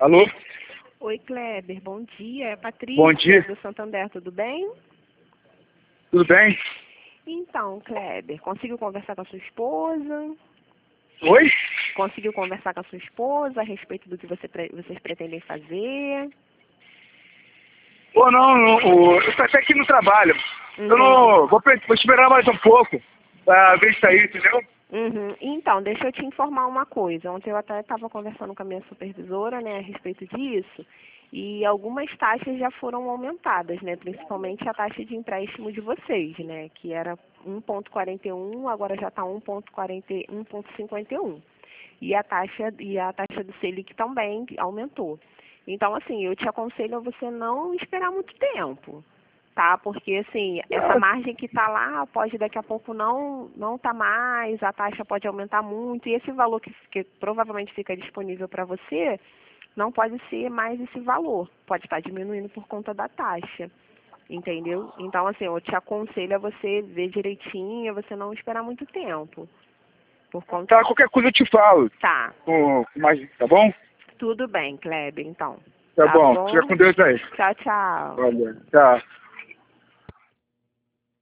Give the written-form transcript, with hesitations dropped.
Alô? Oi, Kleber, bom dia. É a Patrícia, Bom dia. do Santander, tudo bem? Tudo bem? Então, Kleber, conseguiu conversar com a sua esposa? Oi? Conseguiu conversar com a sua esposa a respeito do que vocês pretendem fazer? Pô, não, eu tô até aqui no trabalho. Eu não, vou esperar mais um pouco pra ver isso aí, entendeu? Então, deixa eu te informar uma coisa. Ontem eu até estava conversando com a minha supervisora, né, a respeito disso, e algumas taxas já foram aumentadas, né, principalmente a taxa de empréstimo de vocês, né, que era 1,41, agora já está 1,51. E a taxa do Selic também aumentou. Então, assim, eu te aconselho a você não esperar muito tempo, tá? Porque, assim, essa margem que está lá pode daqui a pouco não tá mais, a taxa pode aumentar muito, e esse valor que provavelmente fica disponível para você não pode ser mais esse valor, pode estar diminuindo por conta da taxa, entendeu? Então, assim, eu te aconselho a você ver direitinho, a você não esperar muito tempo, por conta... Tá, qualquer coisa eu te falo. Tá, Tá bom? tudo bem, Kleber, então. Tá Tá bom. Fica bom? com Deus aí. Tchau, tchau. Valeu. Tchau.